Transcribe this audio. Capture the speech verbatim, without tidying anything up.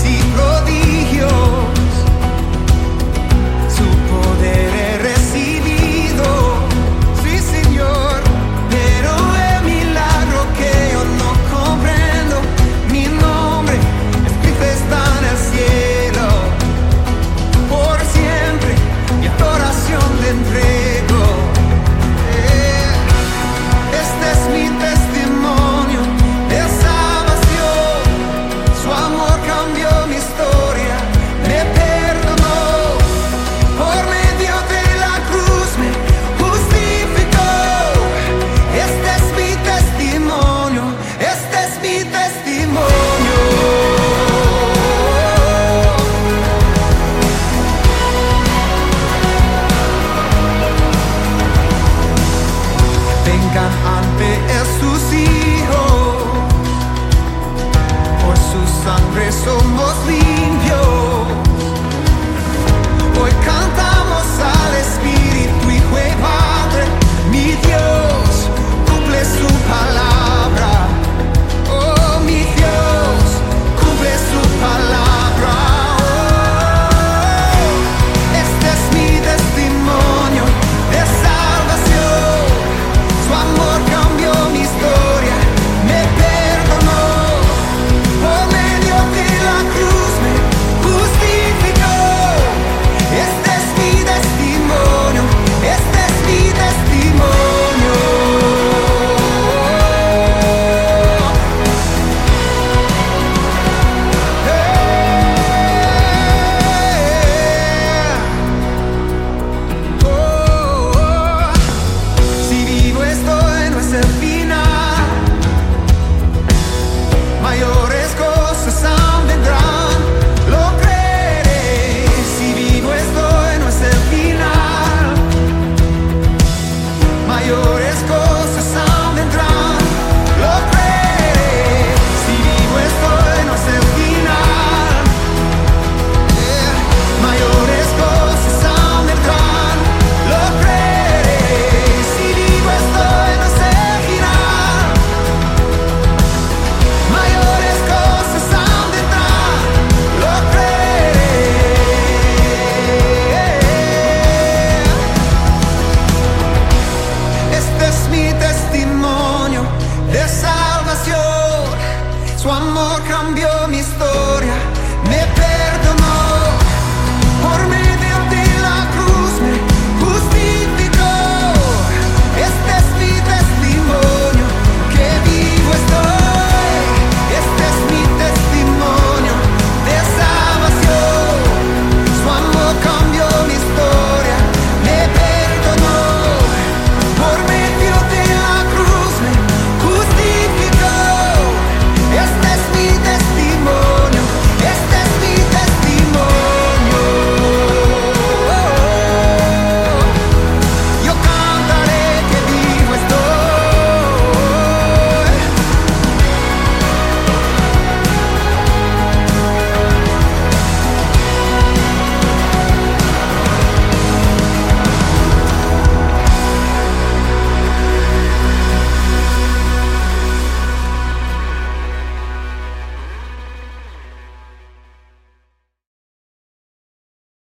y prodigios. Su poder he recibido, sí Señor, pero el milagro que yo no comprendo, mi nombre escrito está en el cielo. Por siempre mi adoración le entrego. Eh, Este es mi testimonio de salvación. Su amor cambió mi historia, me perdonó. Por medio de la cruz me justificó. Este es mi testimonio, este es mi testimonio. Vengan ante él sus hijos, por su sangre soy